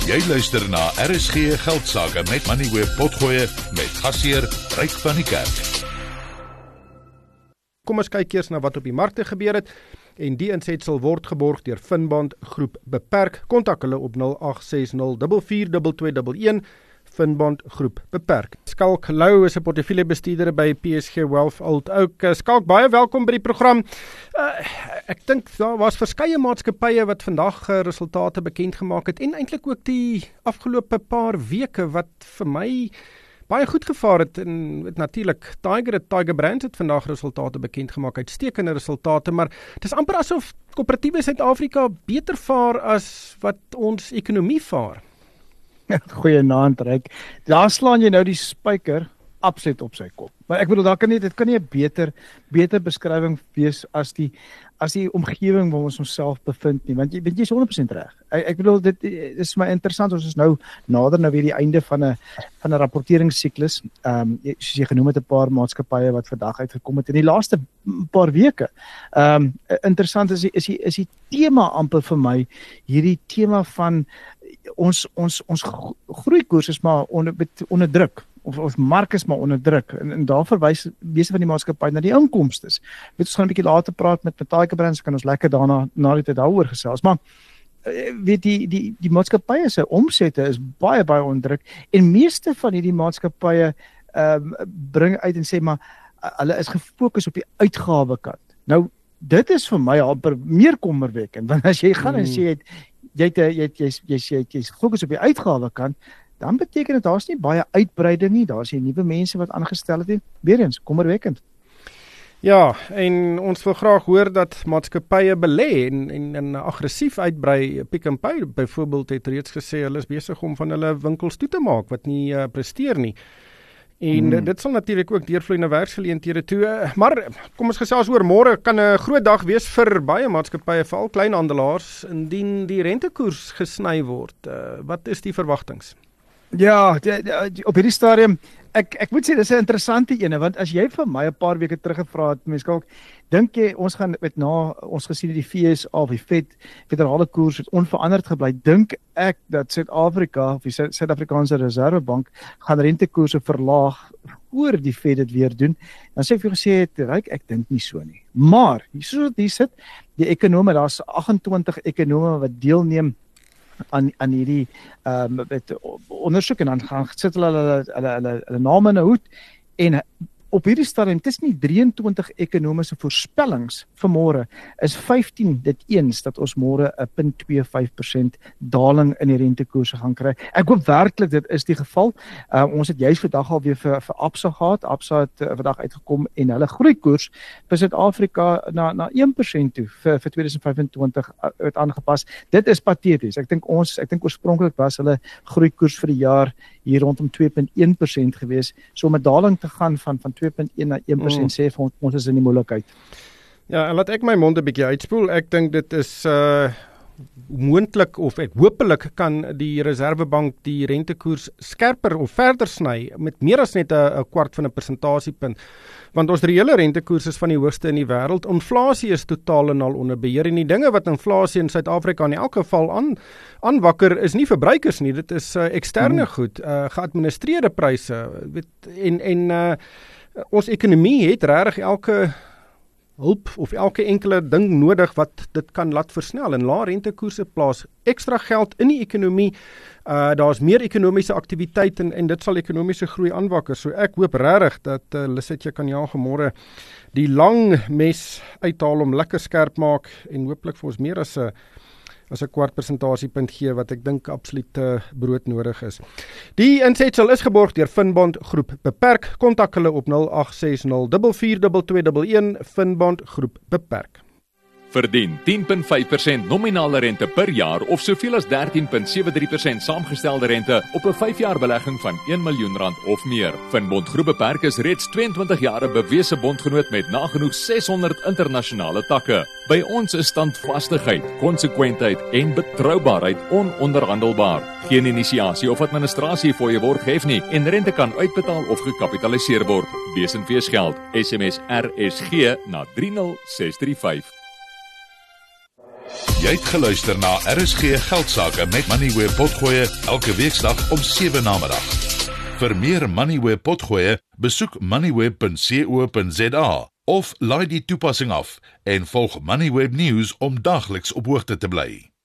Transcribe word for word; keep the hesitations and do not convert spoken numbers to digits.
Jy luister na R S G Geldsaake met Moneyweb Potgoe met gasheer Ryk van die Kerk. Kom ons kyk eers na wat op die markte gebeur het en die insetsel word geborg deur Finbond Groep Beperk. Kontak hulle op nul agt ses nul vier vier twee twee een een. Finbond Groep Beperk. Skalk Lou is 'n portefeuljebestuurder by P S G Wealth Old Oak. Skalk, baie welkom by die program. Uh, ek dink daar was verskeie maatskappye wat vandag uh, resultate bekend gemaak het en eintlik ook die afgelope paar weke wat vir my baie goed gevaar het. En natuurlik Tiger het Tiger Brands het vandag resultate bekend gemaak, uitstekende resultate, maar dit is amper asof koöperatiewe Suid-Afrika beter vaar as wat ons ekonomie vaar. Goeienaand, Ryk. Daar slaan jy nou die spyker absoluut op sy kop. Maar ek bedoel, daar kan nie, dit kan nie 'n beter, beter beskrywing wees as die, as die omgewing waar ons onsself bevind nie. Want jy weet jy is honderd persent reg. Ek, ek bedoel, dit is my interessant, ons is nou nader nou weer die einde van 'n van 'n rapporteringssiklus. Ehm um, soos jy genoem het, 'n paar maatskappye wat vandag uitgekom het in die laaste paar weke. Ehm um, interessant is die, is die, is die tema amper vir my, hierdie tema van ons ons ons groeikoers is maar onder onder druk of of mark is maar onder druk en, en daar verwys meeste van die maatskappye na die inkomstes. Weet ons gaan 'n bietjie later praat met met Tiger Brands, kan ons lekker daarna na die tyd daaroor gesels, maar weet die die die maatskappye se omsette is baie baie onder druk en meeste van hierdie maatskappye ehm um, bring uit en sê maar hulle is gefokus op die uitgawekant. Nou dit is vir my al meer kommerwekkend, want as jy gaan en sê jy jy het jy het jy jy jy jy's gefokus op die uitgawekant, dan beteken dit daar's nie baie uitbreiding nie, daar's nie nuwe mense wat aangestel het nie. Weer eens, kommerwekkend. Ja, en ons wil graag hoor dat maatskappye belê en en, en aggressief uitbrei. Pick n Pay byvoorbeeld het reeds gesê hulle is besig om van hulle winkels toe te maak wat nie uh, presteer nie. En hmm. dit sal natuurlik ook deurvloei na werksgeleenthede toe. Maar kom ons gesels oor môre, kan 'n groot dag wees vir baie maatskappye, veral kleinhandelaars, indien die rentekoers gesny word. Uh, wat is die verwagtings? Ja, die, die, op hierdie stadium, ek ek moet sê dis 'n interessante ene, want as jy vir my 'n paar weke terug gevra het, mense kalk, dink jy ons gaan met na ons gesien die V S A of die Fed federale koers het onveranderd gebly, dink ek dat Suid-Afrika of die Suid-Afrikaanse Reservebank gaan rentekoerse verlaag voor die Fed dit weer doen. Dan sê ek vir gesê het, Ryk, ek dink nie so nie. Maar soos dit sit, die ekonome, daar's agt en twintig ekonome wat deelneem aan aan hierdie ehm um, ondersoek en dan gaan sit hulle hulle hulle hulle, hulle name in 'n hoed en op hierdie stadium, dit is nie drie en twintig ekonomiese voorspellings vir môre, is vyftien dit eens dat ons môre 'n nul punt twee vyf persent daling in die rentekoerse gaan kry. Ek hoop werklik dit is die geval. Uh, ons het juist vandag al weer vir vir Absa gehad. Absa het uh, vandag uitgekom en hulle groeikoers vir Suid-Afrika na na een persent toe vir vir tweeduisend vyf en twintig het aangepas. Dit is pateties. Ek dink ons ek dink oorspronklik was hulle groeikoers vir die jaar hier rondom twee punt een persent gewees. So om 'n daling te gaan van van twee punt een na een persent mm. sê vir ons, ons is in die moeilikheid. Ja, en laat ek my mond 'n bietjie uitspoel. Ek dink dit is uh moontlik of ek hopelik kan die Reservebank die rentekoers skerper of verder sny met meer as net 'n kwart van 'n persentasiepunt. Want ons reële rentekoers is van die hoogste in die wêreld. Inflasie is totaal en al onder beheer en die dinge wat inflasie in Suid-Afrika in elk geval aan aanwakker is nie verbruikers nie. Dit is uh, eksterne mm. goed, uh, geadministreerde pryse, weet en en uh, ons ekonomie het regtig elke hulp of elke enkele ding nodig wat dit kan laat versnel en lae rentekoerse plaas ekstra geld in die ekonomie. Uh, daar's meer ekonomiese aktiwiteit en, en dit sal ekonomiese groei aanwakker. So ek hoop regtig dat uh, Lisetje kan ja môre die lang mes uithaal om lekker skerp maak en hooplik vir ons meer as 'n as 'n kwart persentasiepunt gee wat ek dink absoluut uh, broodnodig is. Die insetsel is geborg deur Finbond Groep Beperk. Kontak hulle op nul agt ses nul vier vier twee twee een. Finbond Groep Beperk. Verdien tien punt vyf persent nominale rente per jaar of soveel as dertien punt sewe drie persent saamgestelde rente op 'n vyf jaar belegging van een miljoen rand of meer. Finbond Groep Beperk is reeds twee en twintig jaar 'n bewese bondgenoot met nagenoeg seshonderd internasionale takke. By ons is standvastigheid, konsekwentheid en betroubaarheid ononderhandelbaar. Geen inisiasie of administrasie vir jou word gehef nie en rente kan uitbetaal of gekapitaliseer word. Wees en wees geld. S M S R S G na drie nul ses drie vyf. Jy het geluister na R S G Geldsaake met Moneyweb Potgoe elke weeksdag om sewe namiddag. Vir meer Moneyweb Potgoe, besoek moneyweb punt co punt za of laai die toepassing af en volg Moneyweb News om dagliks op hoogte te bly.